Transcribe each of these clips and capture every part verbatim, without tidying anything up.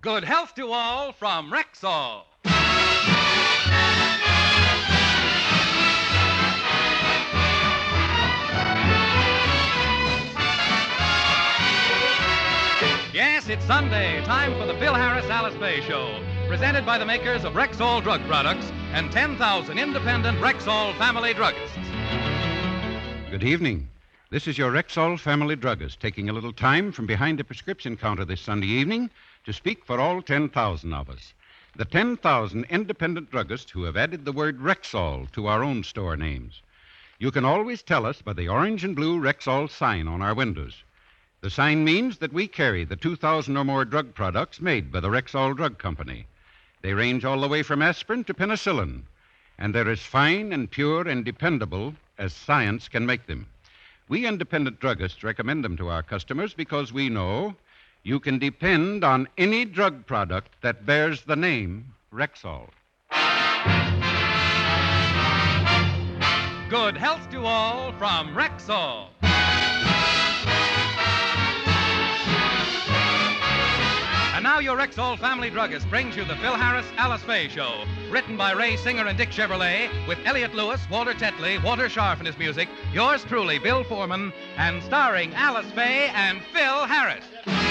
Good health to all from Rexall. Yes, it's Sunday, time for the Phil Harris Alice Faye Show, presented by the makers of Rexall Drug Products and ten thousand independent Rexall family druggists. Good evening. This is your Rexall family druggist taking a little time from behind the prescription counter this Sunday evening to speak for all ten thousand of us. The ten thousand independent druggists who have added the word Rexall to our own store names. You can always tell us by the orange and blue Rexall sign on our windows. The sign means that we carry the two thousand or more drug products made by the Rexall Drug Company. They range all the way from aspirin to penicillin, and they're as fine and pure and dependable as science can make them. We independent druggists recommend them to our customers because we know you can depend on any drug product that bears the name Rexall. Good health to all from Rexall. And now your Rexall family druggist brings you the Phil Harris Alice Faye Show, written by Ray Singer and Dick Chevrolet, with Elliot Lewis, Walter Tetley, Walter Scharf in his music, yours truly, Bill Foreman, and starring Alice Faye and Phil Harris.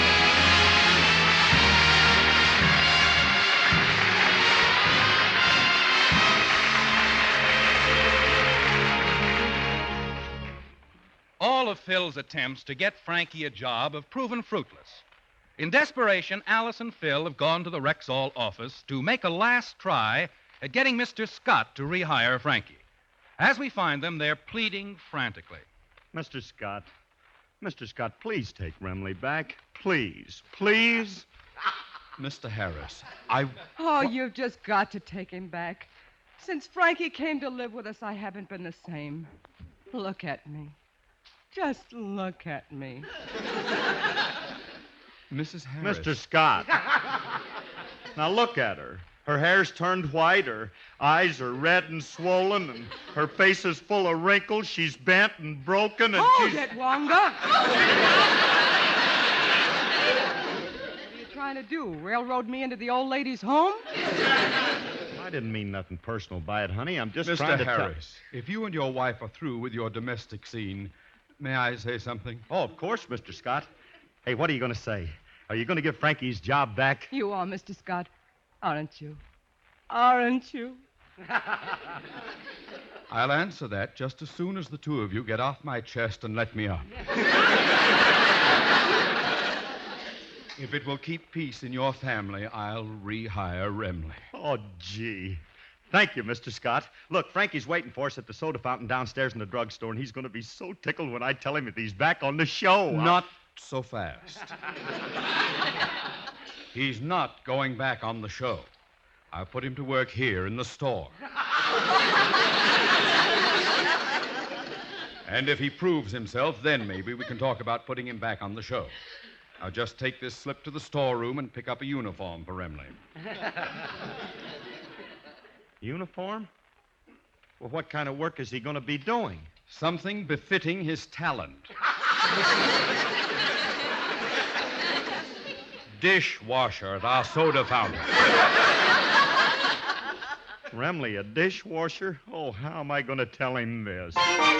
All of Phil's attempts to get Frankie a job have proven fruitless. In desperation, Alice and Phil have gone to the Rexall office to make a last try at getting Mister Scott to rehire Frankie. As we find them, they're pleading frantically. Mister Scott, Mister Scott, please take Remley back. Please, please. Mister Harris, I... Oh, you've just got to take him back. Since Frankie came to live with us, I haven't been the same. Look at me. Just look at me. Missus Harris. Mister Scott. Now look at her. Her hair's turned white, her eyes are red and swollen, and her face is full of wrinkles. She's bent and broken, and Hold she's... it, Wonga. What are you trying to do, railroad me into the old lady's home? I didn't mean nothing personal by it, honey. I'm just Mister trying to Harris, if you and your wife are through with your domestic scene, may I say something? Oh, of course, Mister Scott. Hey, what are you going to say? Are you going to give Frankie's job back? You are, Mister Scott, aren't you? Aren't you? I'll answer that just as soon as the two of you get off my chest and let me up. If it will keep peace in your family, I'll rehire Remley. Oh, gee. Thank you, Mister Scott. Look, Frankie's waiting for us at the soda fountain downstairs in the drugstore, and he's going to be so tickled when I tell him that he's back on the show. Not so fast. He's not going back on the show. I'll put him to work here in the store. And if he proves himself, then maybe we can talk about putting him back on the show. I'll just take this slip to the storeroom and pick up a uniform for Remley. Uniform? Well, what kind of work is he going to be doing? Something befitting his talent. Dishwasher at our soda fountain. Remley, a dishwasher? Oh, how am I going to tell him this?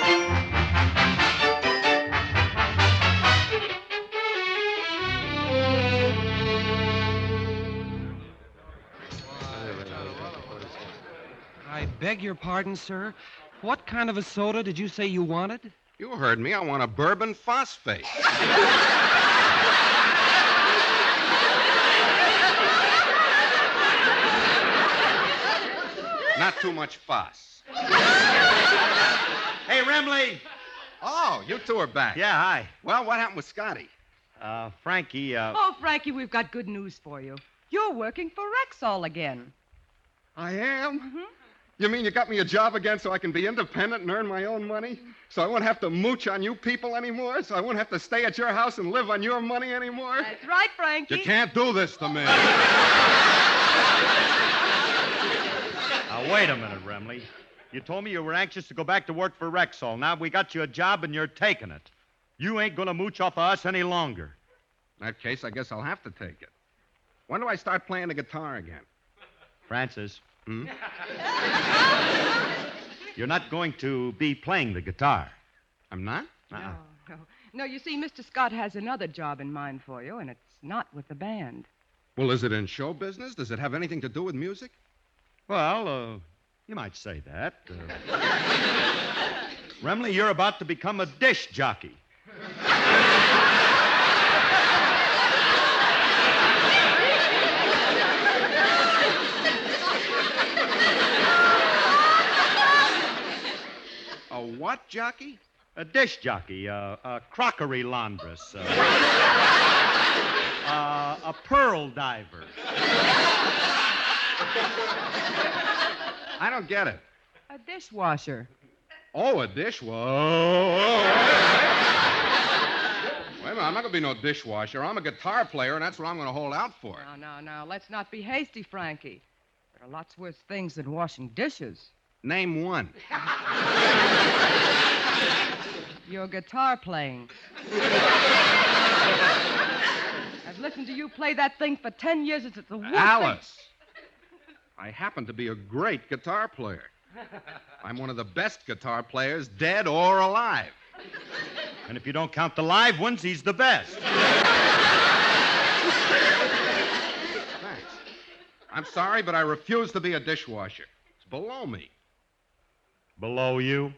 I beg your pardon, sir. What kind of a soda did you say you wanted? You heard me. I want a bourbon phosphate. Not too much fuss. Hey, Remley! Oh, you two are back. Yeah, hi. Well, what happened with Scotty? Uh, Frankie, uh... Oh, Frankie, we've got good news for you. You're working for Rexall again. I am? Mm-hmm. You mean you got me a job again so I can be independent and earn my own money? So I won't have to mooch on you people anymore? So I won't have to stay at your house and live on your money anymore? That's right, Frankie. You can't do this to me. Now, wait a minute, Remley. You told me you were anxious to go back to work for Rexall. Now we got you a job and you're taking it. You ain't going to mooch off of us any longer. In that case, I guess I'll have to take it. When do I start playing the guitar again? Francis, Hmm? you're not going to be playing the guitar. I'm not? Uh-uh. No, no. No, you see, Mister Scott has another job in mind for you, and it's not with the band. Well, is it in show business? Does it have anything to do with music? Well, uh, you might say that. Uh... Remley, you're about to become a dish jockey. A what jockey? A dish jockey, uh, a crockery laundress, uh, uh, a pearl diver. I don't get it. A dishwasher. Oh, a dishwasher. Oh, oh, wait. Wait a minute, I'm not going to be no dishwasher. I'm a guitar player, and that's what I'm going to hold out for. No, no, no. Let's not be hasty, Frankie. There are lots worse things than washing dishes. Name one. Your guitar playing. I've listened to you play that thing for ten years. It's the worst thing. Alice. I happen to be a great guitar player. I'm one of the best guitar players, dead or alive. And if you don't count the live ones, he's the best. Thanks. I'm sorry, but I refuse to be a dishwasher. It's below me. Below you?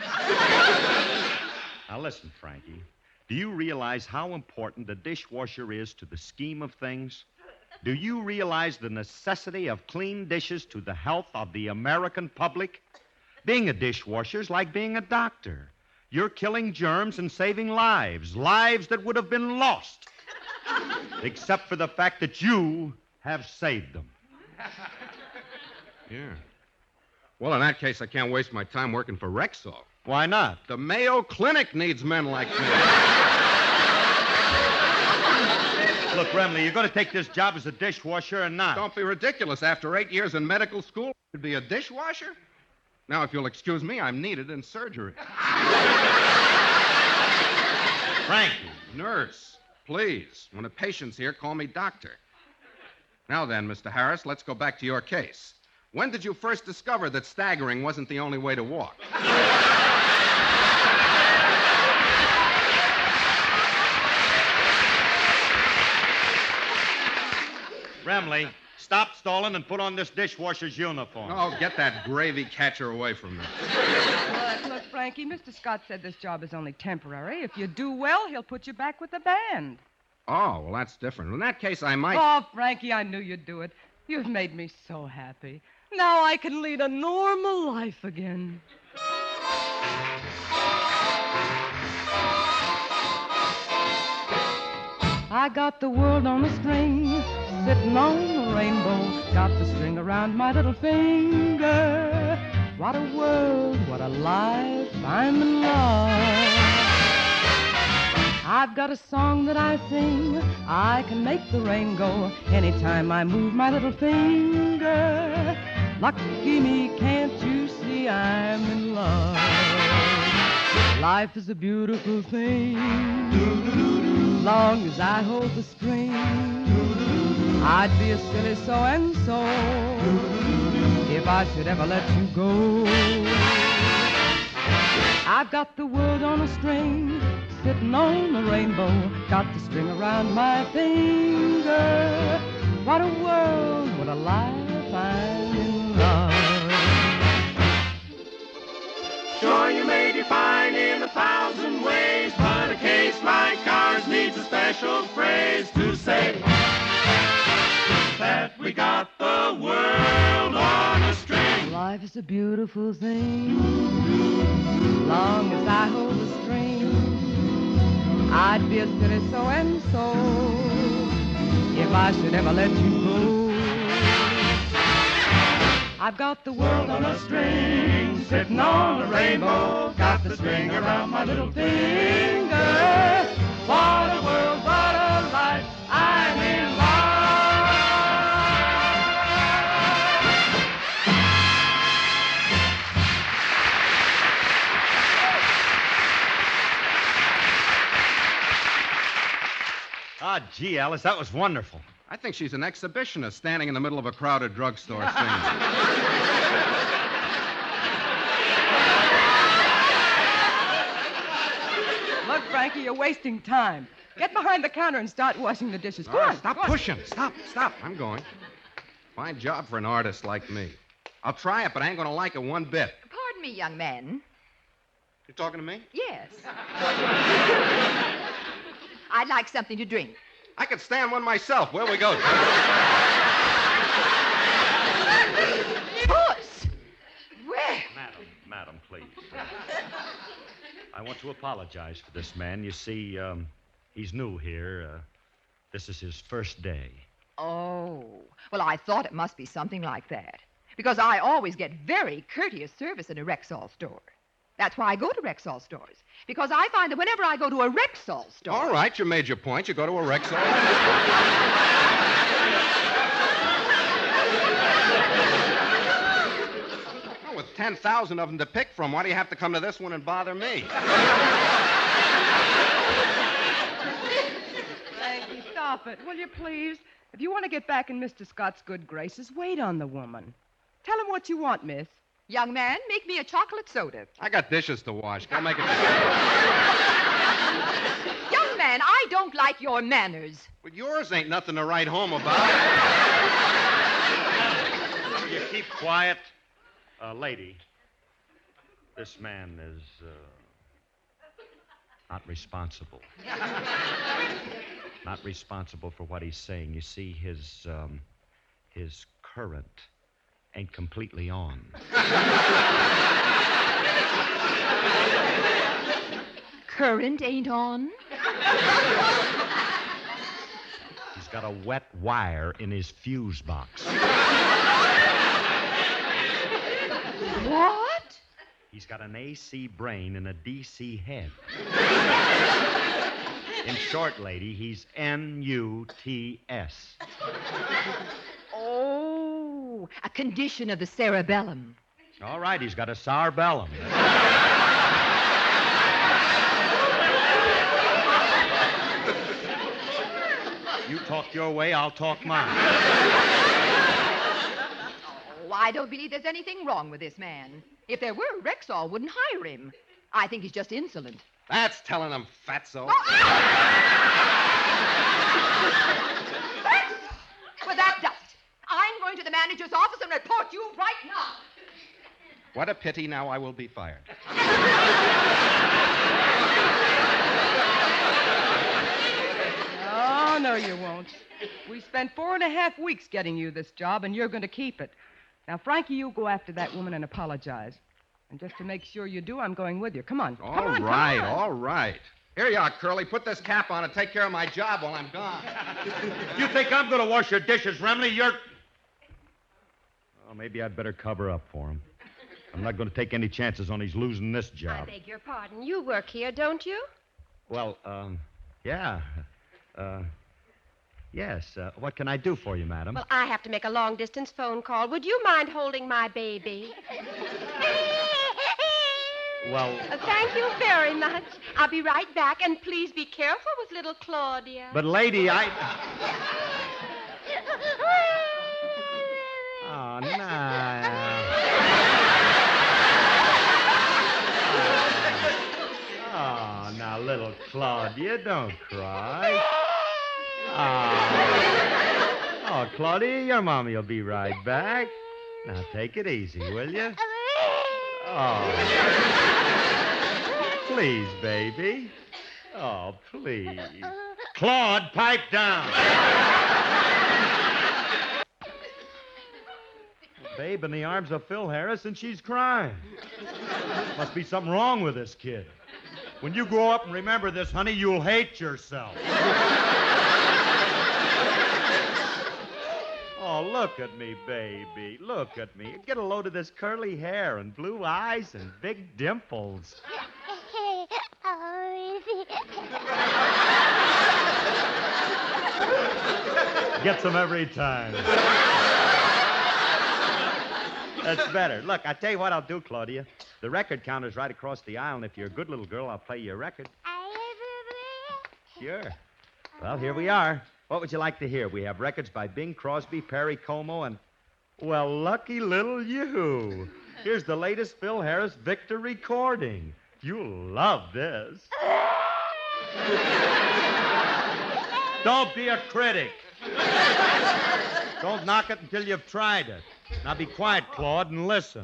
Now listen, Frankie. Do you realize how important the dishwasher is to the scheme of things? Do you realize the necessity of clean dishes to the health of the American public? Being a dishwasher is like being a doctor. You're killing germs and saving lives, lives that would have been lost, except for the fact that you have saved them. Yeah. Well, in that case, I can't waste my time working for Rexall. Why not? The Mayo Clinic needs men like me. Look, Remley, you're going to take this job as a dishwasher or not? Don't be ridiculous. After eight years in medical school, I could be a dishwasher? Now, if you'll excuse me, I'm needed in surgery. Frankie. Nurse, please. When a patient's here, call me doctor. Now then, Mister Harris, let's go back to your case. When did you first discover that staggering wasn't the only way to walk? Remley, stop stalling and put on this dishwasher's uniform. Oh, get that gravy catcher away from me. Look, look, Frankie, Mister Scott said this job is only temporary. If you do well, he'll put you back with the band. Oh, well, that's different. In that case, I might... Oh, Frankie, I knew you'd do it. You've made me so happy. Now I can lead a normal life again. I got the world on a string, sitting on a rainbow. Got the string around my little finger. What a world, what a life, I'm in love. I've got a song that I sing. I can make the rain go anytime I move my little finger. Lucky me, can't you see I'm in love? Life is a beautiful thing. Long as I hold the string, I'd be a silly so-and-so if I should ever let you go. I've got the world on a string, sitting on a rainbow, got the string around my finger. What a world, what a life, I'm in love. Sure, you may define in a thousand ways, but a case like ours needs a special phrase to say that we got the world on a string. Life is a beautiful thing. Long as I hold the string, I'd be a silly so-and-so if I should ever let you go. I've got the world on a string, sitting on a rainbow, got the string around my little finger. What a world, what a life, I'm in love. Ah, gee, Alice, that was wonderful. I think she's an exhibitionist standing in the middle of a crowded drugstore singing. Look, Frankie, you're wasting time. Get behind the counter and start washing the dishes. Come All right, on. stop go on. pushing. Stop, stop. I'm going. Fine job for an artist like me. I'll try it, but I ain't going to like it one bit. Pardon me, young man. You talking to me? Yes. I'd like something to drink. I could stand one myself. Where we go? Puss! Where? Madam, madam, please. I want to apologize for this man. You see, um, he's new here. Uh, this is his first day. Oh, well, I thought it must be something like that. Because I always get very courteous service in a Rexall store. That's why I go to Rexall stores. Because I find that whenever I go to a Rexall store... All right, you made your point. You go to a Rexall. Well, with ten thousand of them to pick from, why do you have to come to this one and bother me? Frankie, stop it, will you please? If you want to get back in Mister Scott's good graces, wait on the woman. Tell him what you want, miss. Young man, make me a chocolate soda. I got dishes to wash. Go make it. Young man, I don't like your manners. But yours ain't nothing to write home about. You keep quiet. Uh, lady, this man is uh, not responsible. Not responsible for what he's saying. You see, his, um, his current ain't completely on. Current ain't on? He's got a wet wire in his fuse box. What? He's got an A C brain and a D C head. In short, lady, he's N U T S. Oh, a condition of the cerebellum. All right, he's got a sour bellum. You talk your way, I'll talk mine. Oh, I don't believe there's anything wrong with this man. If there were, Rexall wouldn't hire him. I think he's just insolent. That's telling him, fatso. Oh, Rex! Well, that does it. I'm going to the manager's office and report you right now. What a pity. Now I will be fired. Oh, no, you won't. We spent four and a half weeks getting you this job, and you're going to keep it. Now, Frankie, you go after that woman and apologize. And just to make sure you do, I'm going with you. Come on. All come on, right, come on. all right. Here you are, Curly. Put this cap on and take care of my job while I'm gone. You think I'm going to wash your dishes, Remley? You're... Well, maybe I'd better cover up for him. I'm not going to take any chances on his losing this I job. beg your pardon. You work here, don't you? Well, um, yeah. Uh, yes. Uh, what can I do for you, madam? Well, I have to make a long-distance phone call. Would you mind holding my baby? Well... Uh, thank you very much. I'll be right back, and please be careful with little Claudia. But, lady, I... Oh, no. Oh, now, little Claudia, don't cry. Oh, oh Claudia, your mommy will be right back. Now, take it easy, will you? Oh. Please, baby. Oh, please. Claude, pipe down. Babe in the arms of Phil Harris, and she's crying. Must be something wrong with this kid. When you grow up and remember this, honey, you'll hate yourself. Oh, look at me, baby. Look at me. Get a load of this curly hair and blue eyes and big dimples. Gets them every time. That's better. Look, I tell you what I'll do, Claudia. The record counter's right across the aisle, and if you're a good little girl, I'll play you a record. Sure. Well, here we are. What would you like to hear? We have records by Bing Crosby, Perry Como, and, well, lucky little you. Here's the latest Phil Harris Victor recording. You'll love this. Don't be a critic. Don't knock it until you've tried it. Now be quiet, Claude, and listen.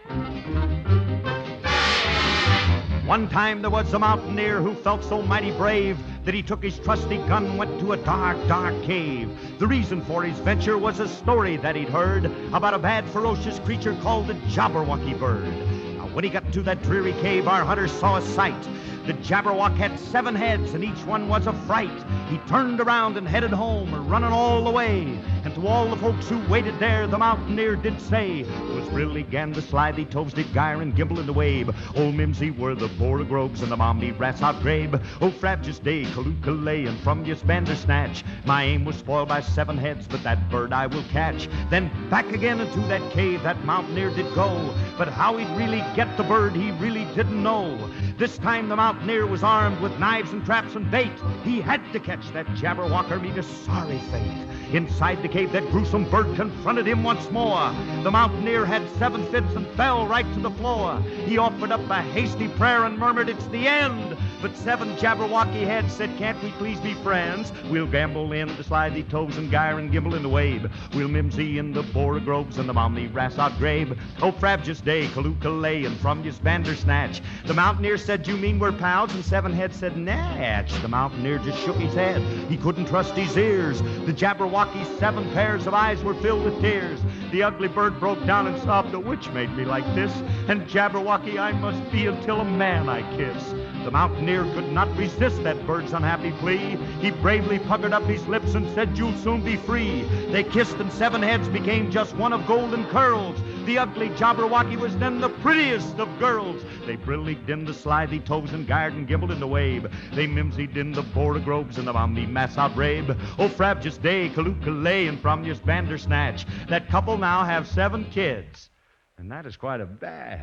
One time there was a mountaineer who felt so mighty brave that he took his trusty gun and went to a dark, dark cave. The reason for his venture was a story that he'd heard about a bad, ferocious creature called the Jabberwocky bird. Now, when he got to that dreary cave, our hunter saw a sight. The Jabberwock had seven heads, and each one was a fright. He turned around and headed home, running all the way. And to all the folks who waited there, the mountaineer did say, "'Twas really gan the slithy toves did gyre and gimble in the wabe. Old Mimsy were the Borogroves and the Mommy rats out grabe. Oh, Frabjous Day, Kalookalay, and from Yus Bandersnatch. My aim was spoiled by seven heads, but that bird I will catch." Then back again into that cave that mountaineer did go. But how he'd really get the bird, he really didn't know. This time the mountaineer was armed with knives and traps and bait. He had to catch that Jabberwocker meet a sorry fate. Inside the cave, that gruesome bird confronted him once more. The mountaineer had seven fits and fell right to the floor. He offered up a hasty prayer and murmured, "It's the end." But seven Jabberwocky heads said, "Can't we please be friends? We'll gamble in the slithy toves and gyre and gimble in the wabe. We'll mimsy in the Borogroves and the Mommy rats out grabe. Oh, Frabjous Day, Kalookalay, and from Yus Bandersnatch." The mountaineer said, "You mean we're pals?" And seven heads said, "Natch." The mountaineer just shook his head. He couldn't trust his ears. The Jabberwocky's seven pairs of eyes were filled with tears. The ugly bird broke down and sobbed, "The witch made me like this, and Jabberwocky I must be until a man I kiss." The mountaineer could not resist that bird's unhappy plea. He bravely puckered up his lips and said, "You'll soon be free." They kissed and seven heads became just one of golden curls. The ugly Jabberwocky was then the prettiest of girls. They brillied in the slithy toves and gyred and gimbled in the wabe. They mimsied in the Borogroves and the Mommy mass out rabe. Oh, Frabjous Day, Kalookalay, and from Yus Bandersnatch. That couple now have seven kids. And that is quite a bad.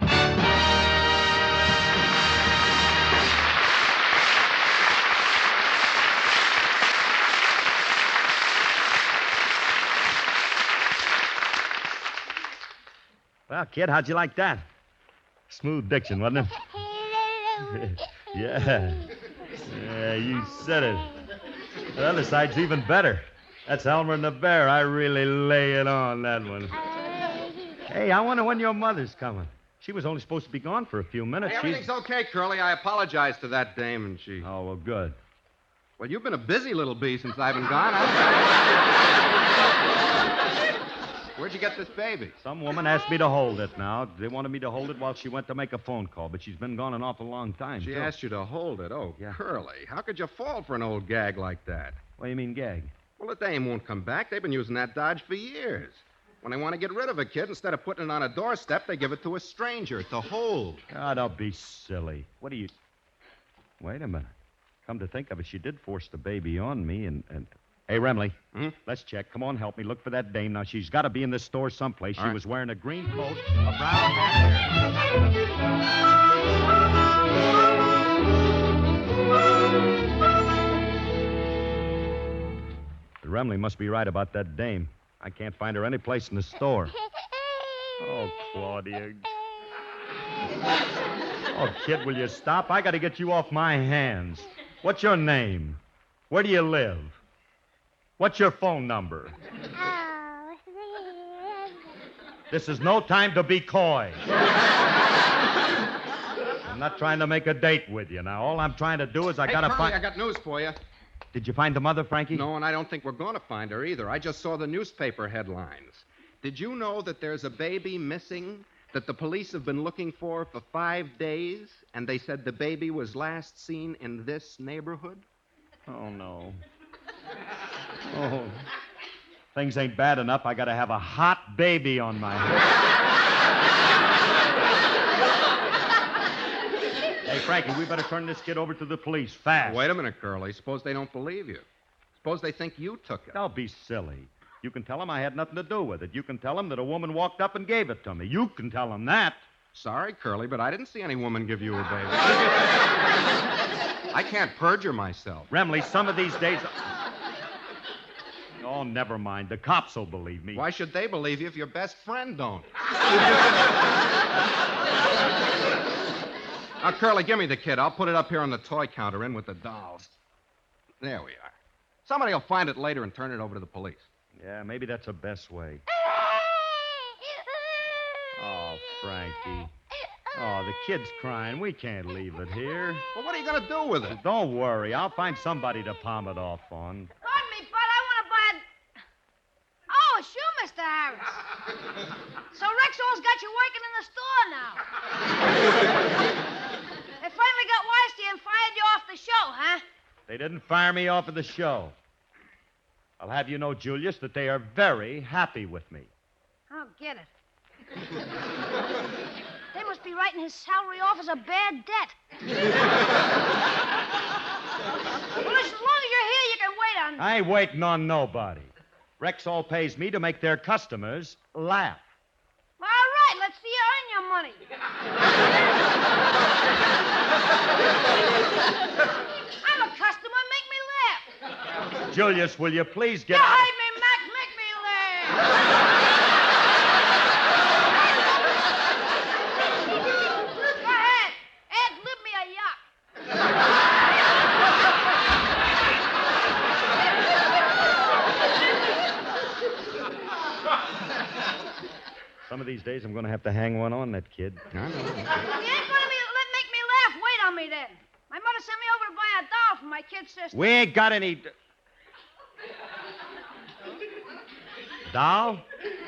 Well, kid, how'd you like that? Smooth diction, wasn't it? Yeah. Yeah, you said it. The other side's even better. That's Elmer and the Bear. I really lay it on, that one. Hey, I wonder when your mother's coming. She was only supposed to be gone for a few minutes. Hey, everything's She's... okay, Curly. I apologize to that dame, and she... Oh, well, good. Well, you've been a busy little bee since I've been gone. I... Where'd you get this baby? Some woman asked me to hold it now. They wanted me to hold it while she went to make a phone call, but she's been gone an awful long time. She too. asked you to hold it? Oh, yeah. Curly, how could you fall for an old gag like that? What do you mean, gag? Well, the dame won't come back. They've been using that dodge for years. When they want to get rid of a kid, instead of putting it on a doorstep, they give it to a stranger to hold. Oh, don't be silly. What do you... Wait a minute. Come to think of it, she did force the baby on me, and... and... Hey, Remley, hmm? Let's check. Come on, help me. Look for that dame. Now, she's got to be in this store someplace. All she right. was wearing a green coat, a brown hat. Remley must be right about that dame. I can't find her any place in the store. Oh, Claudia. Oh, kid, will you stop? I got to get you off my hands. What's your name? Where do you live? What's your phone number? This is no time to be coy. I'm not trying to make a date with you. Now, all I'm trying to do is I hey, got to Curly, find... I got news for you. Did you find the mother, Frankie? No, and I don't think we're going to find her either. I just saw the newspaper headlines. Did you know that there's a baby missing that the police have been looking for for five days, and they said the baby was last seen in this neighborhood? Oh, no. Oh, things ain't bad enough. I got to have a hot baby on my hands. Hey, Frankie, we better turn this kid over to the police fast. Wait a minute, Curly. Suppose they don't believe you. Suppose they think you took it. Don't be silly. You can tell them I had nothing to do with it. You can tell them that a woman walked up and gave it to me. You can tell them that. Sorry, Curly, but I didn't see any woman give you a baby. I can't perjure myself. Remley, some of these days... Oh, never mind. The cops will believe me. Why should they believe you if your best friend don't? Now, Curly, give me the kid. I'll put it up here on the toy counter in with the dolls. There we are. Somebody will find it later and turn it over to the police. Yeah, maybe that's the best way. Oh, Frankie. Oh, the kid's crying. We can't leave it here. Well, what are you going to do with it? Don't worry. I'll find somebody to palm it off on. Pardon me, Bud. I want to buy a... Oh, sure, Mister Harris. So Rexall's got you working in the store now. They finally got wise to you and fired you off the show, huh? They didn't fire me off of the show. I'll have you know, Julius, that they are very happy with me. I don't get it. They must be writing his salary off as a bad debt. Well, as long as you're here, you can wait on... I ain't waiting on nobody. Rexall pays me to make their customers laugh. All right, let's see you earn your money. I'm a customer. Make me laugh. Julius, will you please get You out? heard me, Mac. Make me laugh. Go ahead. Ed, lib me a yacht. Some of these days I'm going to have to hang one on that kid. You ain't going to be, let, make me laugh. Wait on me, then. My mother sent me over to buy a doll for my kid sister. We ain't got any... Doll?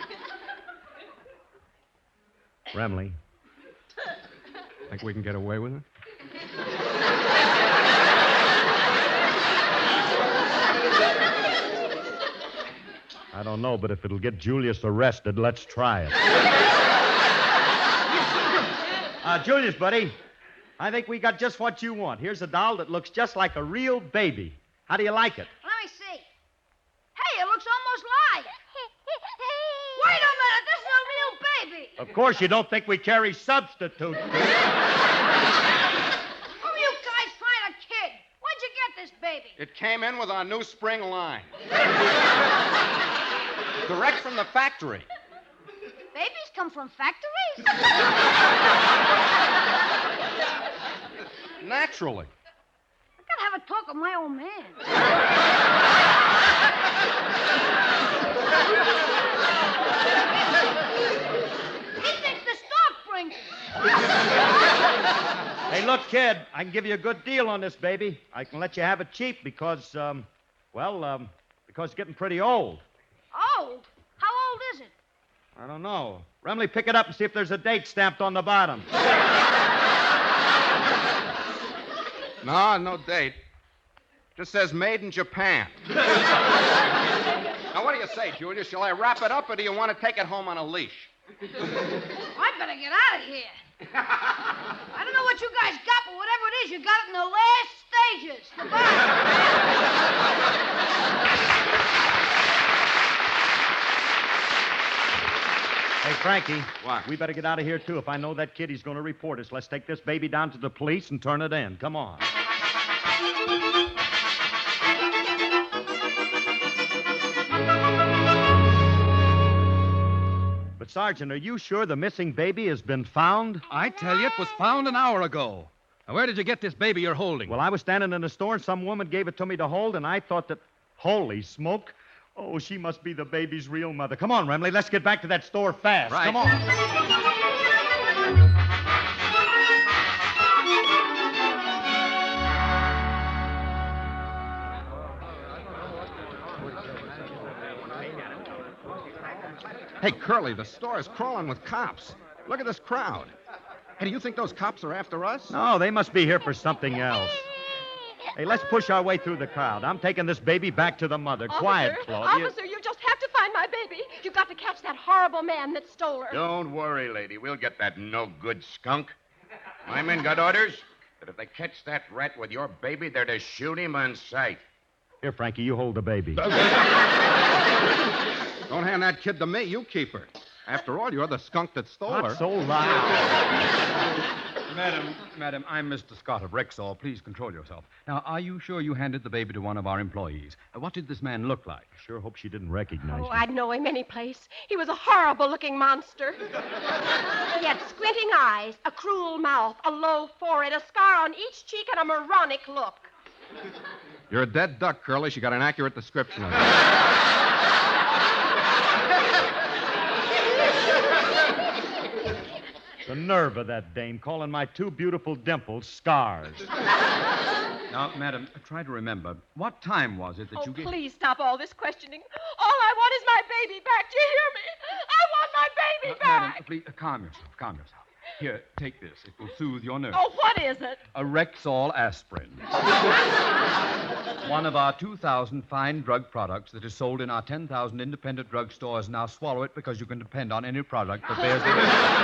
Remley. Think we can get away with it? I don't know, but if it'll get Julius arrested, let's try it. uh, Julius, buddy, I think we got just what you want. Here's a doll that looks just like a real baby. How do you like it? Let me see. Hey, it looks almost live. Wait a minute. This is a real baby. Of course, you don't think we carry substitutes. Where you guys find a kid? Where'd you get this baby? It came in with our new spring line. Direct from the factory. Babies come from factories? Naturally. I gotta have a talk with my old man. He thinks the stock brings it. Hey, look, kid, I can give you a good deal on this baby. I can let you have it cheap because, um, well, um, because it's getting pretty old. Old? How old is it? I don't know. Remley, pick it up and see if there's a date stamped on the bottom. No, no date. Just says made in Japan. Now, what do you say, Julius? Shall I wrap it up, or do you want to take it home on a leash? I better get out of here. I don't know what you guys got, but whatever it is, you got it in the last stages. Goodbye. Hey, Frankie. What? We better get out of here, too. If I know that kid, he's going to report us. Let's take this baby down to the police and turn it in. Come on. But, Sergeant, are you sure the missing baby has been found? I tell you, it was found an hour ago. Now, where did you get this baby you're holding? Well, I was standing in the store, and some woman gave it to me to hold, and I thought that... Holy smoke. Oh, she must be the baby's real mother. Come on, Remley. Let's get back to that store fast. Right. Come on. Hey, Curly, the store is crawling with cops. Look at this crowd. Hey, do you think those cops are after us? No, they must be here for something else. Hey, let's push our way through the crowd. I'm taking this baby back to the mother. Officer, Quiet, Claudia. Officer, you just have to find my baby. You've got to catch that horrible man that stole her. Don't worry, lady. We'll get that no-good skunk. My men got orders that if they catch that rat with your baby, they're to shoot him on sight. Here, Frankie, you hold the baby. Don't hand that kid to me. You keep her. After all, you're the skunk that stole Not her. so loud. Madam, madam, I'm Mister Scott of Rexall. Please control yourself. Now, are you sure you handed the baby to one of our employees? Uh, what did this man look like? Sure hope she didn't recognize Oh, me. I'd know him any place. He was a horrible-looking monster. He had squinting eyes, a cruel mouth, a low forehead, a scar on each cheek, and a moronic look. You're a dead duck, Curly. She got an accurate description of it. The nerve of that dame calling my two beautiful dimples scars. Now, madam, try to remember. What time was it that Oh, you gave... please stop all this questioning. All I want is my baby back. Do you hear me? I want my baby Uh, back. madam, please, uh, calm yourself. Calm yourself. Here, take this. It will soothe your nerves. Oh, what is it? A Rexall aspirin. One of our two thousand fine drug products that is sold in our ten thousand independent drug stores. Now swallow it because you can depend on any product that bears the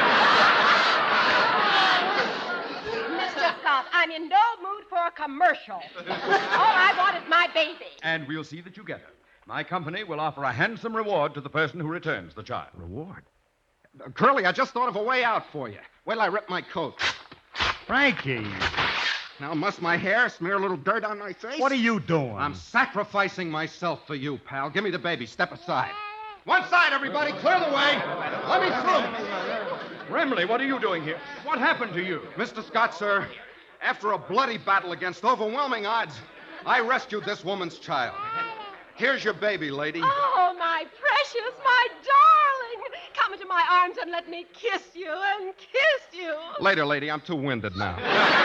Mister Scott, I'm in no mood for a commercial. All I want is my baby. And we'll see that you get her. My company will offer a handsome reward to the person who returns the child. Reward? Uh, Curly, I just thought of a way out for you. Wait till I rip my coat. Frankie, Now, muss my hair, smear a little dirt on my face? what are you doing? I'm sacrificing myself for you, pal. Give me the baby. Step aside. One side, everybody. Clear the way. Let me through. Remley, what are you doing here? What happened to you? Mister Scott, sir, after a bloody battle against overwhelming odds, I rescued this woman's child. Here's your baby, lady. Oh, my precious, my darling. Come into my arms and let me kiss you and kiss you. Later, lady. I'm too winded now.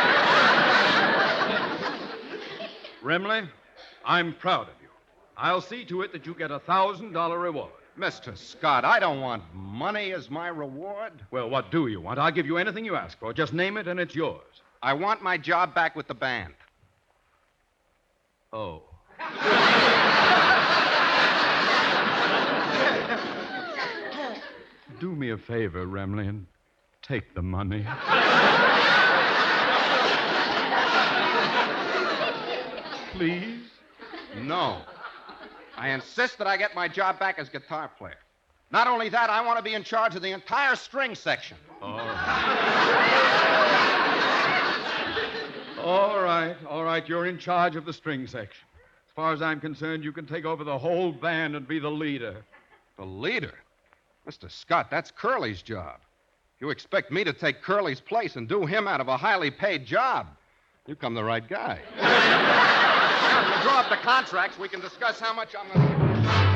Remley, I'm proud of you. I'll see to it that you get a thousand dollar reward. Mister Scott, I don't want money as my reward. Well, what do you want? I'll give you anything you ask for. Just name it and it's yours. I want my job back with the band. Oh. Do me a favor, Remley, and take the money. Please? No. I insist that I get my job back as guitar player. Not only that, I want to be in charge of the entire string section. All right, all right. You're in charge of the string section. As far as I'm concerned, you can take over the whole band and be the leader. The leader? Mister Scott, that's Curly's job. You expect me to take Curly's place and do him out of a highly paid job? You come the right guy. Now, if you draw up the contracts, we can discuss how much I'm going to...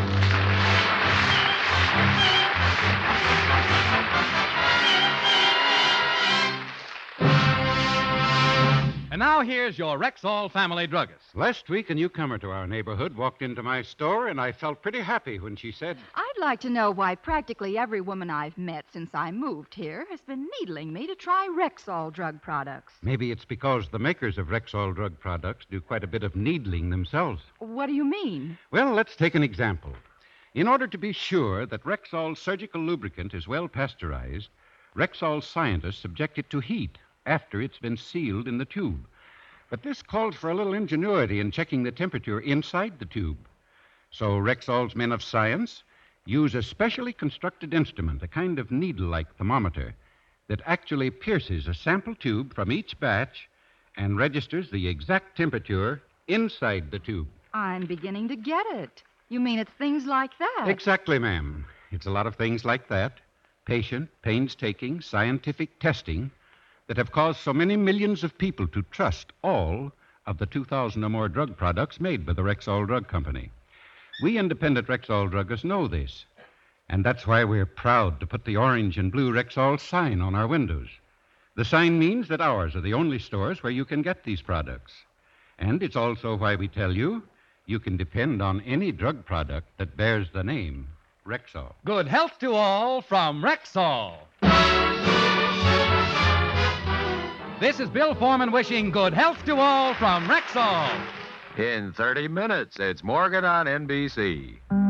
And now here's your Rexall family druggist. Last week, a newcomer to our neighborhood walked into my store, and I felt pretty happy when she said, I'd like to know why practically every woman I've met since I moved here has been needling me to try Rexall drug products. maybe it's because the makers of Rexall drug products do quite a bit of needling themselves. What do you mean? Well, let's take an example. In order to be sure that Rexall surgical lubricant is well pasteurized, Rexall scientists subject it to heat after it's been sealed in the tube. But this calls for a little ingenuity in checking the temperature inside the tube. So Rexall's men of science use a specially constructed instrument, a kind of needle-like thermometer, that actually pierces a sample tube from each batch and registers the exact temperature inside the tube. I'm beginning to get it. You mean it's things like that? Exactly, ma'am. It's a lot of things like that. Patient, painstaking, scientific testing that have caused so many millions of people to trust all of the two thousand or more drug products made by the Rexall Drug Company. We independent Rexall druggists know this, and that's why we're proud to put the orange and blue Rexall sign on our windows. The sign means that ours are the only stores where you can get these products. And it's also why we tell you you can depend on any drug product that bears the name Rexall. Good health to all from Rexall. This is Bill Foreman wishing good health to all from Rexall. In thirty minutes, it's Morgan on N B C.